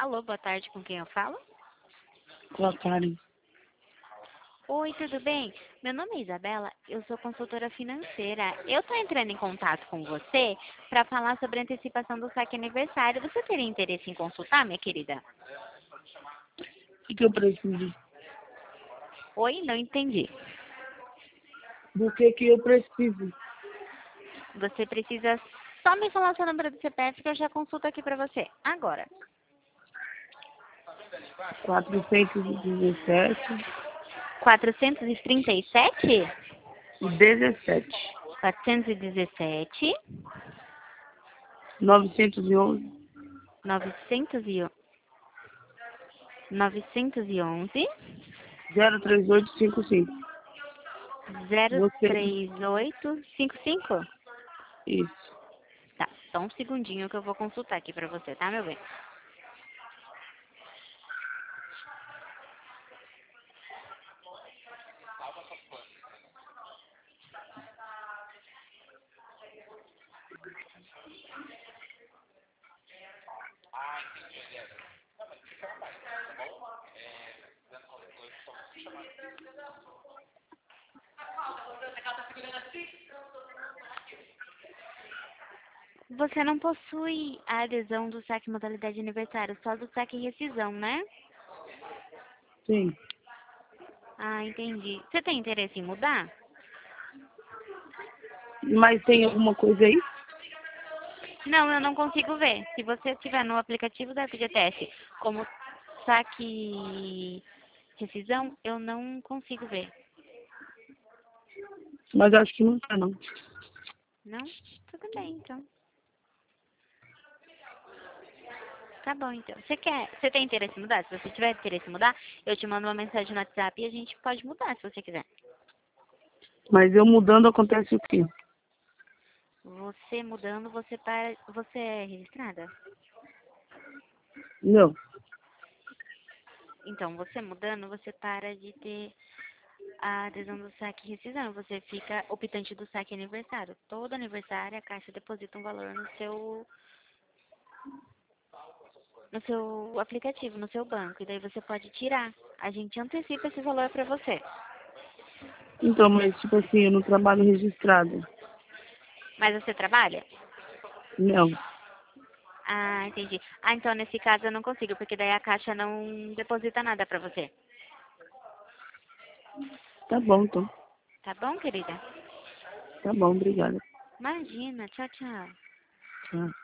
Alô, boa tarde, com quem eu falo? Com a Karen. Oi, tudo bem? Meu nome é Isabela, eu sou consultora financeira. Eu estou entrando em contato com você para falar sobre a antecipação do saque aniversário. Você teria interesse em consultar, minha querida? O que eu preciso? Oi, não entendi. Do que eu preciso? Você precisa só me falar seu número do CPF que eu já consulto aqui para você. Agora. 417 437? 17 417 911 911 911 03855. Você. 03855? Isso. Tá, só um segundinho que eu vou consultar aqui pra você, tá, meu bem? Você não possui a adesão do saque modalidade aniversário, só do saque rescisão, né? Sim. Ah, entendi. Você tem interesse em mudar? Mas tem alguma coisa aí? Não, eu não consigo ver. Se você tiver no aplicativo da FGTS como saque rescisão, eu não consigo ver. Mas acho que não tá, não. Não? Tudo bem, então. Tá bom, então. Você tem interesse em mudar? Se você tiver interesse em mudar, eu te mando uma mensagem no WhatsApp e a gente pode mudar, se você quiser. Mas eu mudando acontece o quê? Você mudando, você para... Você é registrada? Não. Então, você mudando, você para de ter a adesão do saque rescisão. Você fica optante do saque aniversário. Todo aniversário, a Caixa deposita um valor no seu aplicativo, no seu banco. E daí você pode tirar. A gente antecipa esse valor para você. Então, mas tipo assim, eu não trabalho registrado. Mas você trabalha? Não. Ah, entendi. Ah, então nesse caso eu não consigo, porque daí a Caixa não deposita nada para você. Tá bom, então. Tá bom, querida? Tá bom, obrigada. Imagina. Tchau, tchau. Tchau.